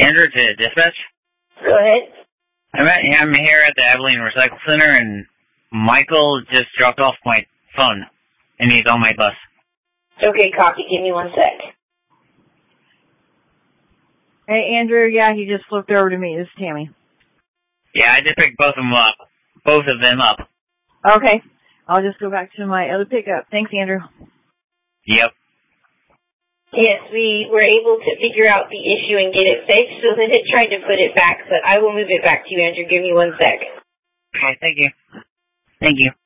Andrew, to dispatch? Go ahead. I'm here at the Abilene Recycle Center, and Michael just dropped off my phone, and he's on my bus. Okay, copy. Give me 1 sec. Hey, Andrew, yeah, he just flipped over to me. This is Tammy. Yeah, I just picked both of them up. Okay. I'll just go back to my other pickup. Thanks, Andrew. Yep. Yes, we were able to figure out the issue and get it fixed, so that it tried to put it back, but I will move it back to you, Andrew. Give me 1 sec. Okay, thank you. Thank you.